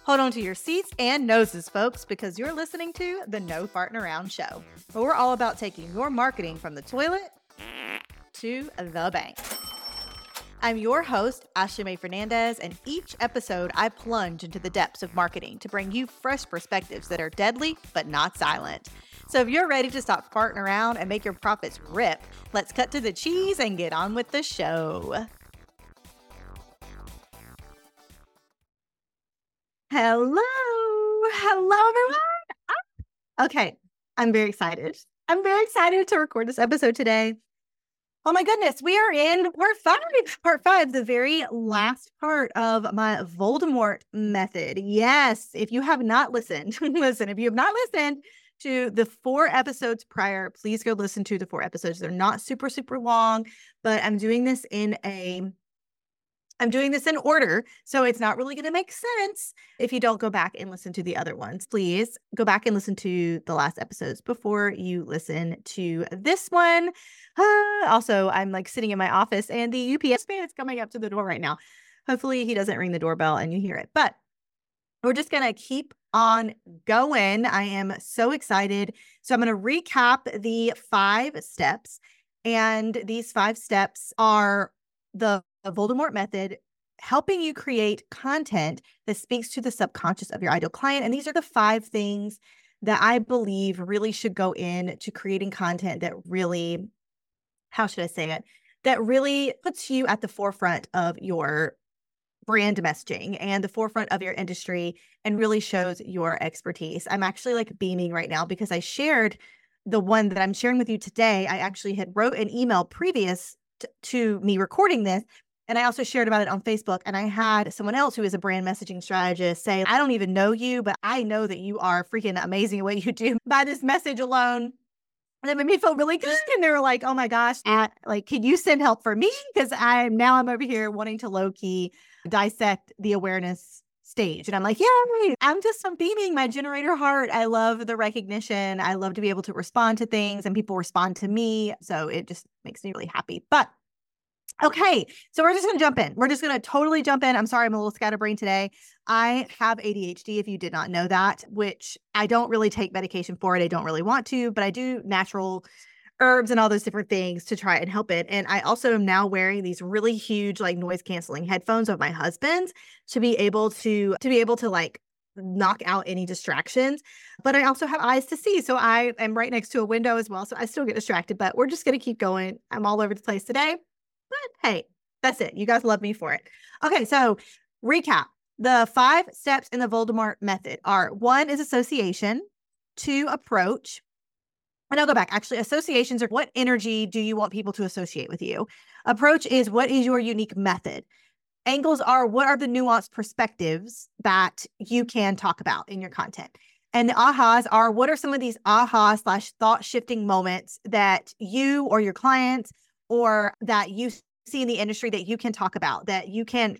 Hold on to your seats and noses, folks, because you're listening to the No Farting Around Show, where we're all about taking your marketing from the toilet to the bank. I'm your host, Ashley Mae Fernandez, and each episode I plunge into the depths of marketing to bring you fresh perspectives that are deadly but not silent. So if you're ready to stop farting around and make your profits rip, let's cut to the cheese and get on with the show. Hello, everyone. Okay, I'm very excited. To record this episode today. Oh my goodness, we are in part five, the very last part of my Voldemort method. Yes, if you have not listened, if you have not listened to the 4 episodes prior, please go listen to the 4 episodes. They're not super, super long, but I'm doing this in order, so it's not really going to make sense if you don't go back and listen to the other ones. Please go back and listen to the last episodes before you listen to this one. Also, I'm like sitting in my office and the UPS man is coming up to the door right now. Hopefully he doesn't ring the doorbell and you hear it, but we're just going to keep on going. I am so excited. So I'm going to recap the 5 steps, and these 5 steps are the Voldemort method, helping you create content that speaks to the subconscious of your ideal client. And these are the 5 things that I believe really should go into creating content that really, how should I say it, that really puts you at the forefront of your brand messaging and the forefront of your industry and really shows your expertise. I'm actually like beaming right now because I shared the one that I'm sharing with you today. I actually had wrote an email previous to me recording this, and I also shared about it on Facebook. And I had someone else who is a brand messaging strategist say, I don't even know you, but I know that you are freaking amazing at what you do by this message alone. And that made me feel really good. And they were like, oh my gosh, can you send help for me? Because I'm over here wanting to low key dissect the awareness stage. And I'm like, yeah, I'm beaming my generator heart. I love the recognition. I love to be able to respond to things and people respond to me. So it just makes me really happy. But okay, so we're just going to jump in. We're just going to totally jump in. I'm sorry, I'm a little scatterbrained today. I have ADHD, if you did not know that, which I don't really take medication for it. I don't really want to, but I do natural herbs and all those different things to try and help it. And I also am now wearing these really huge like noise canceling headphones of my husband's to be able to like knock out any distractions. But I also have eyes to see. So I am right next to a window as well. So I still get distracted, but we're just going to keep going. I'm all over the place today. But hey, that's it. You guys love me for it. Okay, so recap. The 5 steps in the Voldemort method are: 1 is association, 2 approach. And I'll go back. Actually, associations are what energy do you want people to associate with you? Approach is what is your unique method? Angles are what are the nuanced perspectives that you can talk about in your content? And the ahas are what are some of these aha/thought shifting moments that you or your clients or that you see in the industry that you can talk about, that you can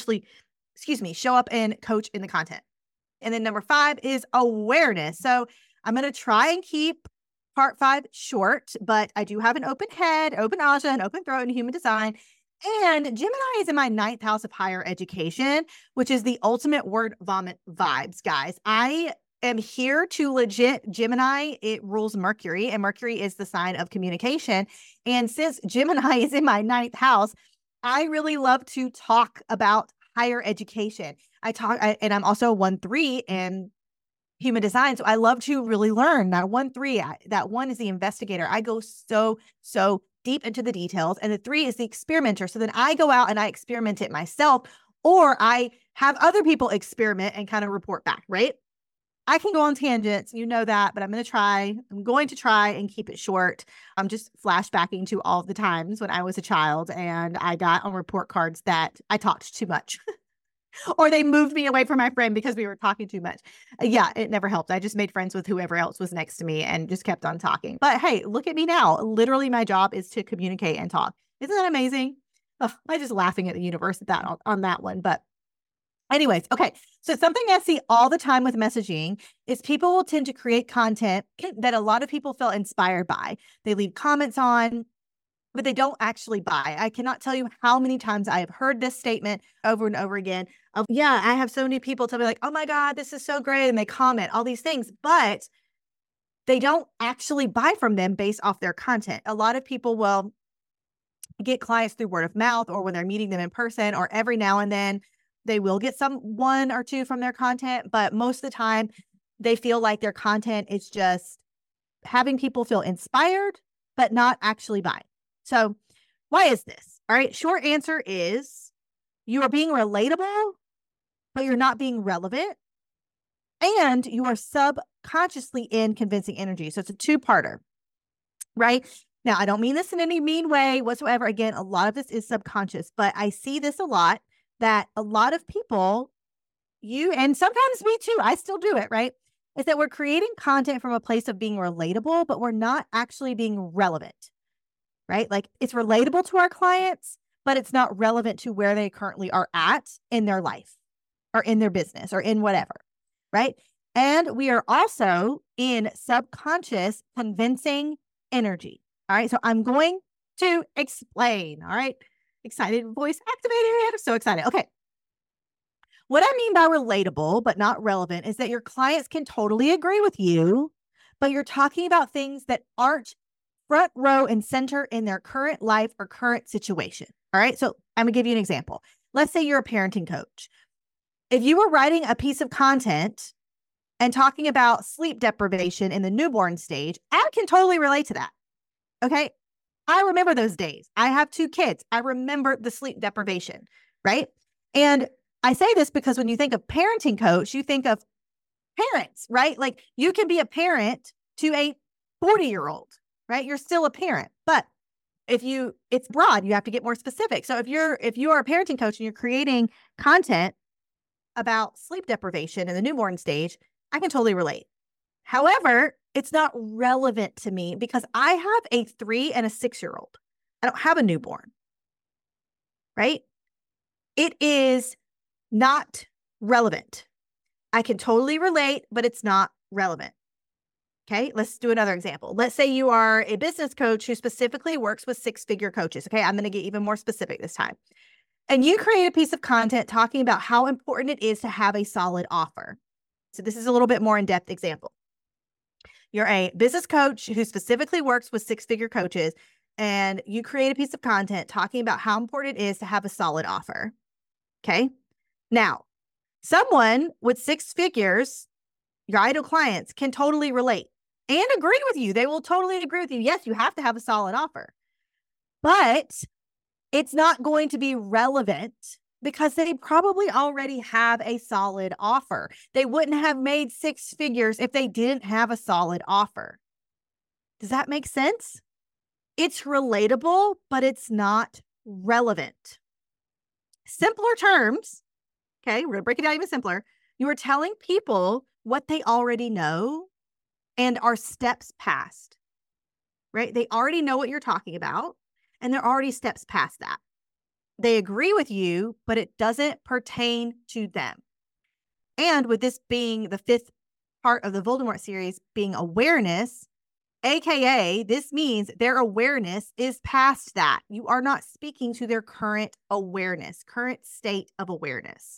show up and coach in the content. And then number 5 is awareness. So I'm going to try and keep part 5 short, but I do have an open head, open Aja, an open throat in human design. And Gemini is in my 9th house of higher education, which is the ultimate word vomit vibes, guys. I am here to legit Gemini. It rules Mercury, and Mercury is the sign of communication. And since Gemini is in my 9th house, I really love to talk about higher education. And I'm also 1-3 in human design. So I love to really learn. Now 1-3, that 1 is the investigator. I go so deep into the details. And the 3 is the experimenter. So then I go out and I experiment it myself, or I have other people experiment and kind of report back, right? I can go on tangents, you know that, but I'm going to try and keep it short. I'm just flashbacking to all the times when I was a child and I got on report cards that I talked too much or they moved me away from my friend because we were talking too much. Yeah, it never helped. I just made friends with whoever else was next to me and just kept on talking. But hey, look at me now. Literally, my job is to communicate and talk. Isn't that amazing? Oh, I'm just laughing at the universe on that one. But anyways, okay. So something I see all the time with messaging is people will tend to create content that a lot of people feel inspired by. They leave comments on, but they don't actually buy. I cannot tell you how many times I have heard this statement over and over again of, yeah, I have so many people tell me like, oh my God, this is so great. And they comment all these things, but they don't actually buy from them based off their content. A lot of people will get clients through word of mouth or when they're meeting them in person, or every now and then they will get one or two from their content. But most of the time they feel like their content is just having people feel inspired, but not actually buying. So why is this? All right. Short answer is you are being relatable, but you're not being relevant. And you are subconsciously in convincing energy. So it's a two-parter, right? Now, I don't mean this in any mean way whatsoever. Again, a lot of this is subconscious, but I see this a lot, that a lot of people, and sometimes me too, I still do it, right? Is that we're creating content from a place of being relatable, but we're not actually being relevant, right? Like it's relatable to our clients, but it's not relevant to where they currently are at in their life or in their business or in whatever, right? And we are also in subconscious convincing energy. All right. So I'm going to explain. All right. Excited, voice activated. I'm so excited. Okay. What I mean by relatable, but not relevant, is that your clients can totally agree with you, but you're talking about things that aren't front row and center in their current life or current situation. All right. So I'm going to give you an example. Let's say you're a parenting coach. If you were writing a piece of content and talking about sleep deprivation in the newborn stage, I can totally relate to that. Okay. I remember those days. I have 2 kids. I remember the sleep deprivation, right? And I say this because when you think of parenting coach, you think of parents, right? Like you can be a parent to a 40-year-old, right? You're still a parent, but it's broad, you have to get more specific. So if you are a parenting coach and you're creating content about sleep deprivation in the newborn stage, I can totally relate. However, it's not relevant to me because I have a 3 and a 6-year-old. I don't have a newborn, right? It is not relevant. I can totally relate, but it's not relevant. Okay, let's do another example. Let's say you are a business coach who specifically works with 6-figure coaches. Okay, I'm going to get even more specific this time. And you create a piece of content talking about how important it is to have a solid offer. So this is a little bit more in-depth example. You're a business coach who specifically works with 6-figure coaches, and you create a piece of content talking about how important it is to have a solid offer. Okay. Now, someone with 6 figures, your ideal clients, can totally relate and agree with you. They will totally agree with you. Yes, you have to have a solid offer, but it's not going to be relevant because they probably already have a solid offer. They wouldn't have made 6 figures if they didn't have a solid offer. Does that make sense? It's relatable, but it's not relevant. Simpler terms, okay, we're going to break it down even simpler. You are telling people what they already know and are steps past, right? They already know what you're talking about, and they're already steps past that. They agree with you, but it doesn't pertain to them. And with this being the 5th part of the Voldemort series being awareness, AKA this means their awareness is past that. You are not speaking to their current awareness, current state of awareness.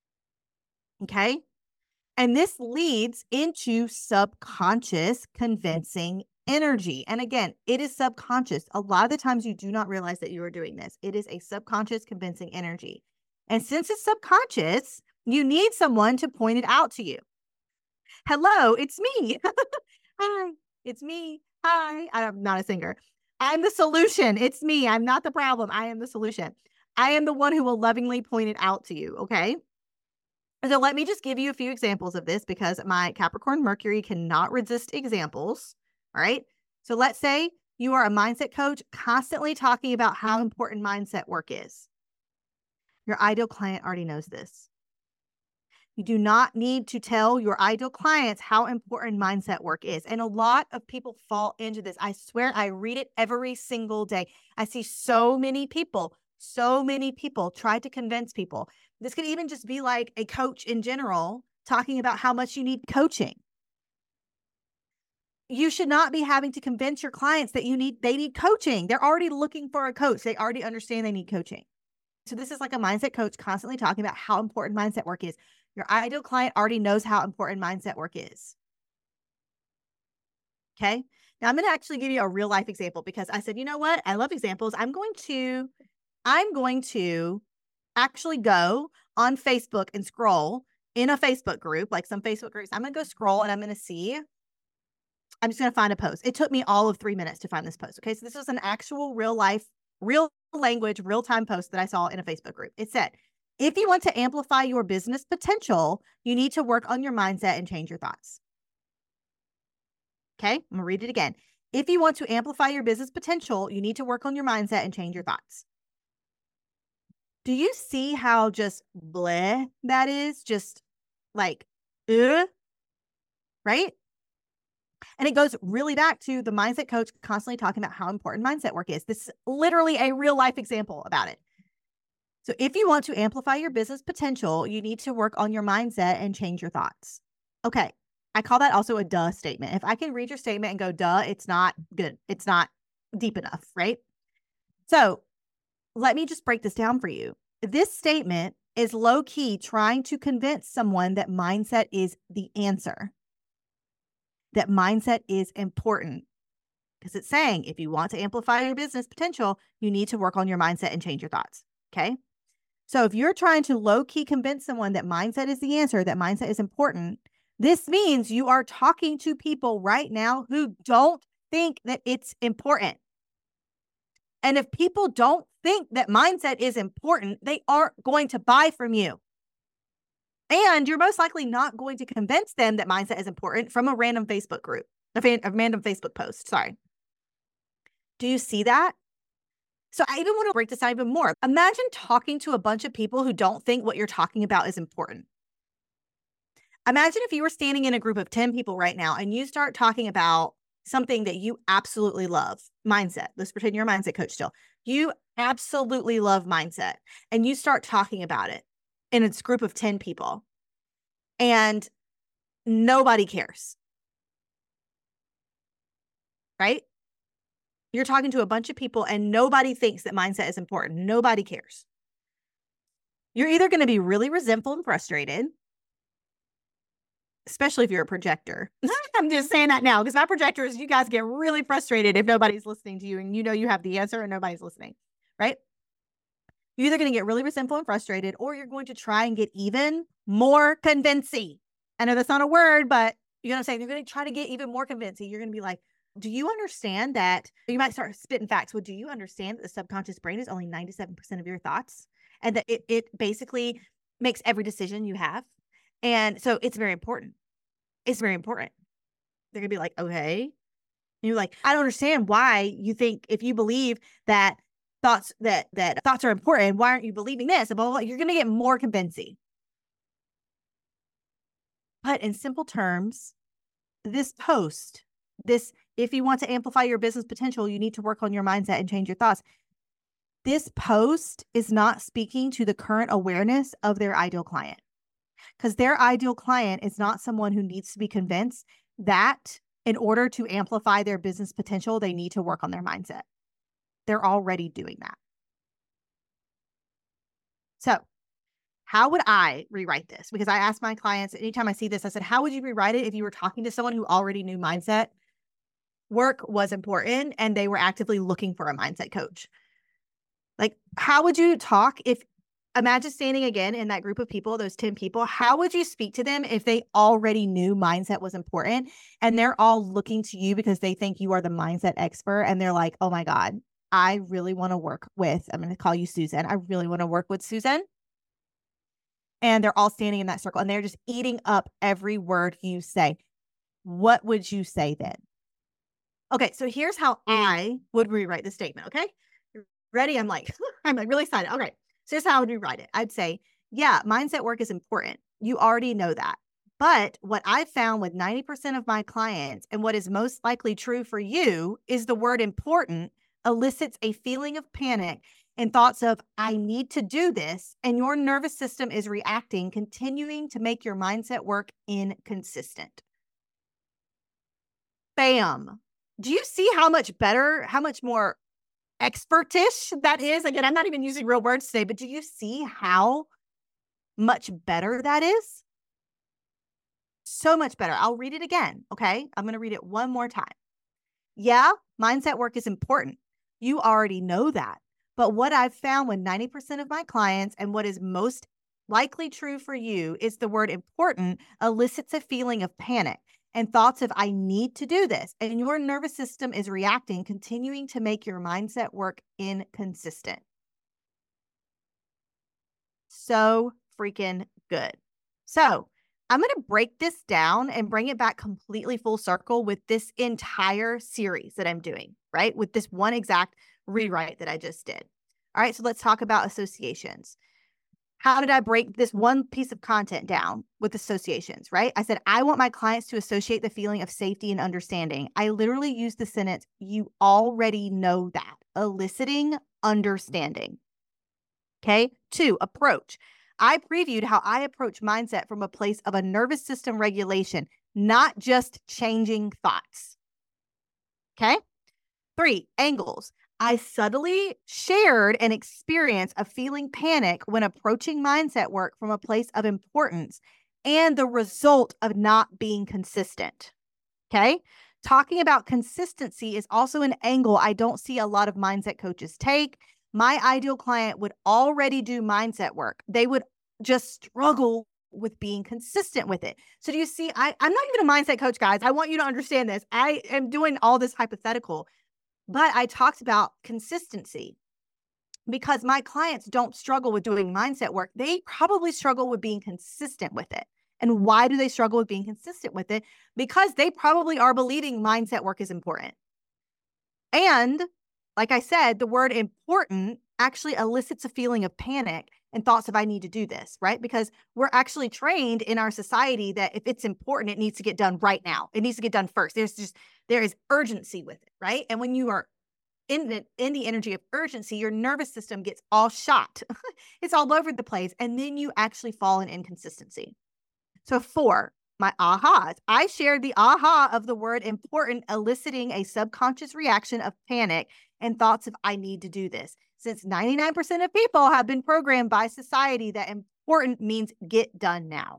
Okay. And this leads into subconscious convincing energy. And again, it is subconscious. A lot of the times you do not realize that you are doing this. It is a subconscious convincing energy. And since it's subconscious, you need someone to point it out to you. Hello, it's me. Hi, it's me. Hi, I'm not a singer. I'm the solution. It's me. I'm not the problem. I am the solution. I am the one who will lovingly point it out to you. Okay. So let me just give you a few examples of this because my Capricorn Mercury cannot resist examples. All right. So let's say you are a mindset coach constantly talking about how important mindset work is. Your ideal client already knows this. You do not need to tell your ideal clients how important mindset work is. And a lot of people fall into this. I swear I read it every single day. I see so many people try to convince people. This could even just be like a coach in general talking about how much you need coaching. you should not be having to convince your clients that they need coaching. They're already looking for a coach. They already understand they need coaching. So this is like a mindset coach constantly talking about how important mindset work is. Your ideal client already knows how important mindset work is. Okay. Now I'm going to actually give you a real life example because I said, you know what? I love examples. I'm going to actually go on Facebook and scroll in a Facebook group, like some Facebook groups. I'm going to go scroll and I'm just going to find a post. It took me all of 3 minutes to find this post. Okay. So this was an actual real life, real language, real time post that I saw in a Facebook group. It said, if you want to amplify your business potential, you need to work on your mindset and change your thoughts. Okay. I'm going to read it again. If you want to amplify your business potential, you need to work on your mindset and change your thoughts. Do you see how just bleh that is? Just like, right? And it goes really back to the mindset coach constantly talking about how important mindset work is. This is literally a real life example about it. So if you want to amplify your business potential, you need to work on your mindset and change your thoughts. Okay. I call that also a duh statement. If I can read your statement and go, duh, it's not good. It's not deep enough, right? So let me just break this down for you. This statement is low key trying to convince someone that mindset is the answer, that mindset is important. Because it's saying if you want to amplify your business potential, you need to work on your mindset and change your thoughts. Okay. So if you're trying to low key convince someone that mindset is the answer, that mindset is important, this means you are talking to people right now who don't think that it's important. And if people don't think that mindset is important, they aren't going to buy from you. And you're most likely not going to convince them that mindset is important from a random Facebook group, a random Facebook post. Sorry. Do you see that? So I even want to break this down even more. Imagine talking to a bunch of people who don't think what you're talking about is important. Imagine if you were standing in a group of 10 people right now and you start talking about something that you absolutely love, mindset. Let's pretend you're a mindset coach still. You absolutely love mindset and you start talking about it in a group of 10 people and nobody cares, right? You're talking to a bunch of people and nobody thinks that mindset is important. Nobody cares. You're either going to be really resentful and frustrated, especially if you're a projector. I'm just saying that now because my projectors, you guys get really frustrated if nobody's listening to you and you know you have the answer and nobody's listening, right? You're either going to get really resentful and frustrated or you're going to try and get even more convincing. I know that's not a word, but you know what I'm saying? You're going to try to get even more convincing. You're going to be like, do you understand that? You might start spitting facts. Well, do you understand that the subconscious brain is only 97% of your thoughts and that it basically makes every decision you have? And so it's very important. It's very important. They're going to be like, okay. And you're like, I don't understand why you think if you believe that thoughts are important, why aren't you believing this? And blah, blah, blah. You're going to get more convincing. But in simple terms, this post, if you want to amplify your business potential, you need to work on your mindset and change your thoughts. This post is not speaking to the current awareness of their ideal client because their ideal client is not someone who needs to be convinced that in order to amplify their business potential, they need to work on their mindset. They're already doing that. So how would I rewrite this? Because I ask my clients anytime I see this, I said, how would you rewrite it if you were talking to someone who already knew mindset work was important and they were actively looking for a mindset coach? Like, how would you talk imagine standing again in that group of people, those 10 people, how would you speak to them if they already knew mindset was important and they're all looking to you because they think you are the mindset expert and they're like, oh my God, I really want to work with, I'm going to call you Susan. I really want to work with Susan. And they're all standing in that circle and they're just eating up every word you say. What would you say then? Okay, so here's how I would rewrite the statement. Okay, ready? I'm like really excited. Okay, so here's how I would rewrite it. I'd say, yeah, mindset work is important. You already know that. But what I've found with 90% of my clients and what is most likely true for you is the word important elicits a feeling of panic and thoughts of, I need to do this. And your nervous system is reacting, continuing to make your mindset work inconsistent. Bam. Do you see how much better, how much more expertish that is? Again, I'm not even using real words today, but do you see how much better that is? So much better. I'll read it again. Okay. I'm going to read it one more time. Yeah, mindset work is important. You already know that. But what I've found with 90% of my clients, and what is most likely true for you, is the word important elicits a feeling of panic and thoughts of, I need to do this. And your nervous system is reacting, continuing to make your mindset work inconsistent. So freaking good. So I'm going to break this down and bring it back completely full circle with this entire series that I'm doing, right? With this one exact rewrite that I just did. All right, so let's talk about associations. How did I break this one piece of content down with associations, right? I said, I want my clients to associate the feeling of safety and understanding. I literally used the sentence, you already know that, eliciting understanding. Okay. 2, approach. I previewed how I approach mindset from a place of a nervous system regulation, not just changing thoughts. Okay. 3, angles. I subtly shared an experience of feeling panic when approaching mindset work from a place of importance and the result of not being consistent. Okay. Talking about consistency is also an angle I don't see a lot of mindset coaches take. My ideal client would already do mindset work. They would just struggle with being consistent with it. So do you see, I'm not even a mindset coach, guys. I want you to understand this. I am doing all this hypothetical, but I talked about consistency because my clients don't struggle with doing mindset work. They probably struggle with being consistent with it. And why do they struggle with being consistent with it? Because they probably are believing mindset work is important. And like I said, the word important actually elicits a feeling of panic and thoughts of, I need to do this, right? Because we're actually trained in our society that if it's important, it needs to get done right now. It needs to get done first. There is urgency with it, right? And when you are in the energy of urgency, your nervous system gets all shot. It's all over the place. And then you actually fall in inconsistency. So 4, my ahas. I shared the aha of the word important, eliciting a subconscious reaction of panic and thoughts of, I need to do this. Since 99% of people have been programmed by society that important means get done now.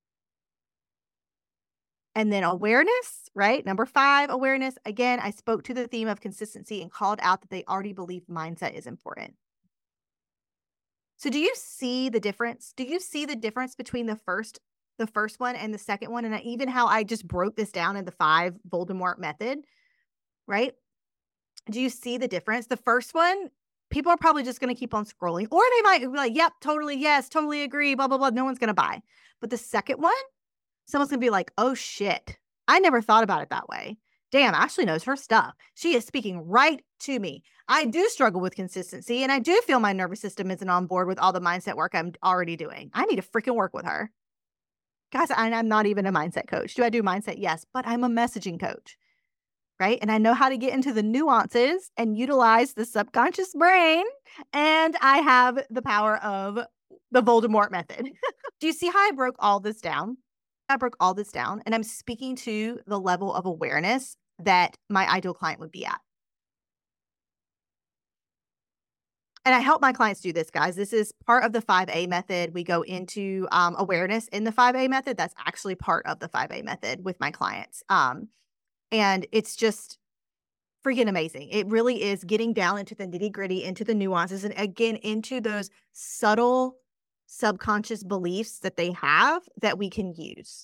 And then awareness, right? Number 5, awareness. Again, I spoke to the theme of consistency and called out that they already believe mindset is important. So do you see the difference? Do you see the difference between the first one and the second one? And even how I just broke this down in the 5 Voldemort method, right? Do you see the difference? The first one, people are probably just going to keep on scrolling, or they might be like, yep, totally. Yes, totally agree. Blah, blah, blah. No one's going to buy. But the second one, someone's going to be like, oh shit, I never thought about it that way. Damn, Ashley knows her stuff. She is speaking right to me. I do struggle with consistency, and I do feel my nervous system isn't on board with all the mindset work I'm already doing. I need to freaking work with her. Guys, I'm not even a mindset coach. Do I do mindset? Yes, but I'm a messaging coach, right? And I know how to get into the nuances and utilize the subconscious brain. And I have the power of the Voldemort method. Do you see how I broke all this down? I broke all this down, and I'm speaking to the level of awareness that my ideal client would be at. And I help my clients do this, guys. This is part of the 5A method. We go into awareness in the 5A method. That's actually part of the 5A method with my clients. And it's just freaking amazing. It really is getting down into the nitty gritty, into the nuances, and again, into those subtle subconscious beliefs that they have that we can use.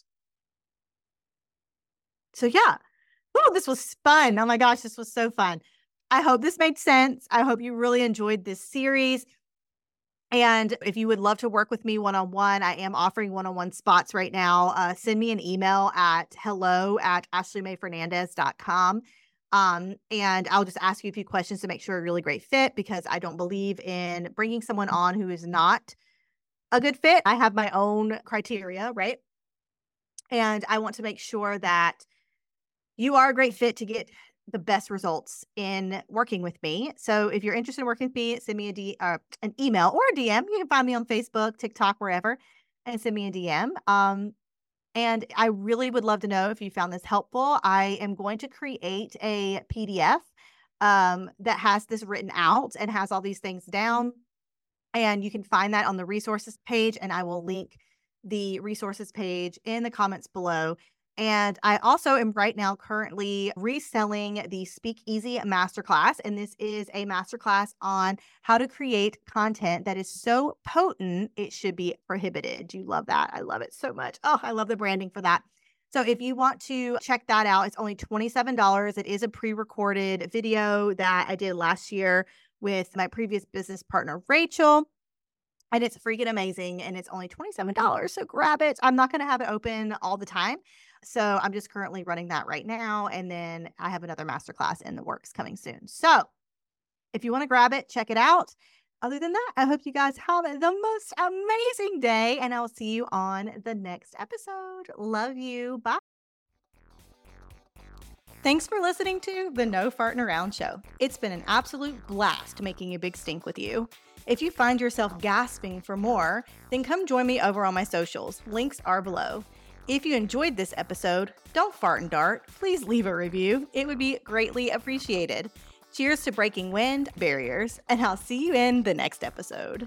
So yeah. Oh, this was fun. Oh my gosh, this was so fun. I hope this made sense. I hope you really enjoyed this series. And if you would love to work with me one-on-one, I am offering one-on-one spots right now. Send me an email at hello@ashleymayfernandez.com. And I'll just ask you a few questions to make sure a really great fit, because I don't believe in bringing someone on who is not a good fit. I have my own criteria, right? And I want to make sure that you are a great fit to get the best results in working with me. So if you're interested in working with me, send me an email or a DM. You can find me on Facebook, TikTok, wherever, and send me a DM. And I really would love to know if you found this helpful. I am going to create a PDF that has this written out and has all these things down. And you can find that on the resources page, and I will link the resources page in the comments below. And I also am right now currently reselling the Speakeasy Masterclass. And this is a masterclass on how to create content that is so potent, it should be prohibited. Do you love that? I love it so much. Oh, I love the branding for that. So if you want to check that out, it's only $27. It is a pre-recorded video that I did last year with my previous business partner, Rachel. And it's freaking amazing. And it's only $27. So grab it. I'm not going to have it open all the time. So I'm just currently running that right now. And then I have another masterclass in the works coming soon. So if you want to grab it, check it out. Other than that, I hope you guys have the most amazing day. And I'll see you on the next episode. Love you. Bye. Thanks for listening to the No Farting Around Show. It's been an absolute blast making a big stink with you. If you find yourself gasping for more, then come join me over on my socials. Links are below. If you enjoyed this episode, don't fart and dart. Please leave a review. It would be greatly appreciated. Cheers to breaking wind barriers, and I'll see you in the next episode.